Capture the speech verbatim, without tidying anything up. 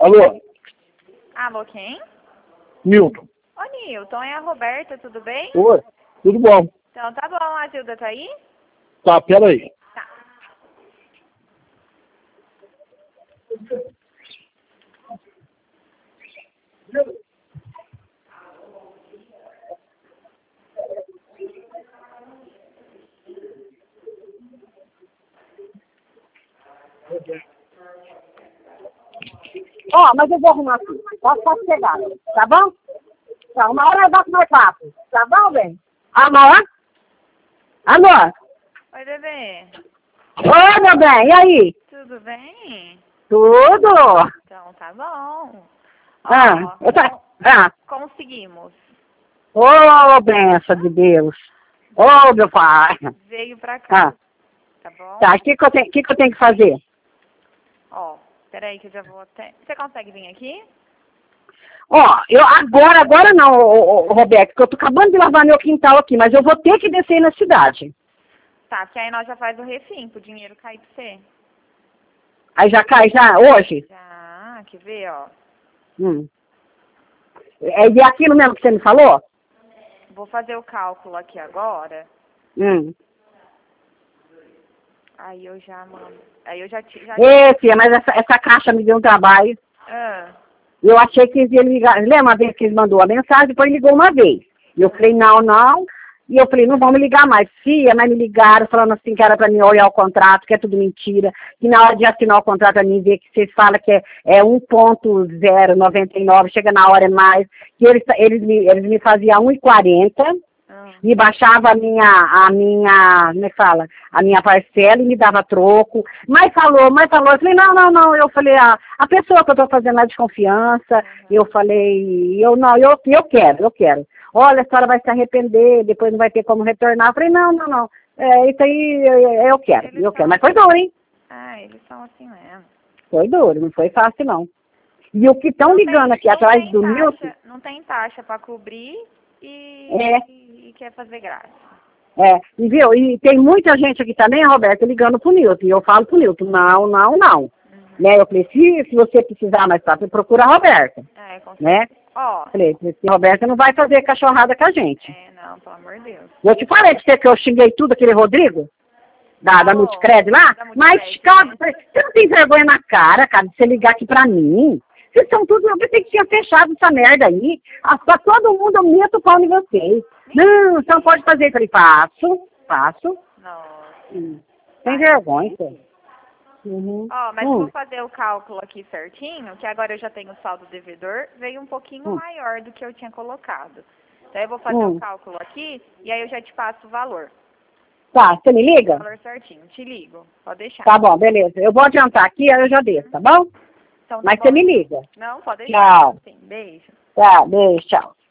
Alô? Alô, quem? Milton. Ô, Nilton, é a Roberta, tudo bem? Oi, tudo bom? Então tá bom, a Zilda tá aí? Tá, peraí. Tá. Ó, mas eu vou arrumar tudo. Posso, posso chegar, tá bom? Tá, uma hora eu bato meu papo. Tá bom, bem? Alô? Alô? Oi, bebê. Oi, meu bem, e aí? Tudo bem? Tudo? Então tá bom. Ó, Ah, eu tá... ah. conseguimos. Ô, benção de Deus. Ô, meu pai. Veio pra cá, Ah, tá bom? tá, o que, que, eu tenho- que, que eu tenho que fazer? Ó, peraí que eu já vou até... Você consegue vir aqui? Ó, eu agora, agora não, ô, ô, ô, Roberto, porque eu tô acabando de lavar meu quintal aqui, mas eu vou ter que descer na cidade. Tá, porque aí nós já faz o refim pro dinheiro cair pra você. Aí já cai, já, hoje? Já, quer ver, ó. Hum. É de aquilo mesmo que você me falou? Vou fazer o cálculo aqui agora. Hum. Aí eu já mando. Aí eu já te. Já... Ê, filha, mas essa, essa caixa me deu um trabalho. Ah, Eu achei que eles iam ligar. Lembra uma vez que eles mandou a mensagem, depois ligou uma vez. E eu falei, não, não. E eu falei, não vão me ligar mais. Filha, mas me ligaram falando assim que era para mim olhar o contrato, que é tudo mentira. Que na hora de assinar o contrato a mim ver que vocês falam que é, é um ponto zero noventa e nove, chega na hora é mais. Que eles, eles, me, eles me faziam um e quarenta. ah. Me baixava a minha, a minha, como é que fala? A minha parcela e me dava troco. Mas falou, mas falou. Eu falei, não, não, não. Eu falei, a, a pessoa que eu estou fazendo é de confiança. Uhum. Eu falei, eu não, eu, eu quero, eu quero. Olha, a senhora vai se arrepender, depois não vai ter como retornar. Eu falei, não, não, não. É, isso aí eu, eu quero, Eles eu quero. são Mas foi assim. duro, hein? Ah, eles são assim mesmo. Foi duro, não foi fácil, não. E o que estão Não ligando tem, aqui não atrás tem do Milton, taxa, não tem taxa para cobrir e, é, e, e quer fazer graça. é, e viu? E tem muita gente aqui também, Roberto, ligando pro Nilton. E eu falo pro Nilton, não, não, não. Uhum. Né? Eu falei, se, se você precisar mais tarde, procura a Roberta. É, com Né? certeza. Ó, Falei, a Roberta não vai fazer cachorrada com a gente. é, não, pelo amor de Deus. Eu te falei pra você que eu xinguei tudo aquele Rodrigo, da, da Falou. Multicred lá, Da mas, Multicred, cara, né? você não tem vergonha na cara, cara, de você ligar aqui pra mim. Vocês são tudo, eu pensei que tinha fechado essa merda aí. Ah, pra todo mundo, eu meto o pau em vocês. Não, você não pode fazer. Eu falei, faço, faço. Nossa. Hum. Tem vergonha, pô. Uhum. Ó, mas Hum. eu vou fazer o cálculo aqui certinho, que agora eu já tenho o saldo devedor, veio um pouquinho Hum. maior do que eu tinha colocado. Então eu vou fazer Hum. o cálculo aqui e aí eu já te passo o valor. Tá, você me O liga? valor certinho. Te ligo. Pode deixar. Tá bom, beleza. Eu vou adiantar aqui, aí eu já desço, tá bom? Então, tá Mas bom. você me liga. Não, pode deixar. Tchau. Sim, beijo. Tá, beijo, tchau.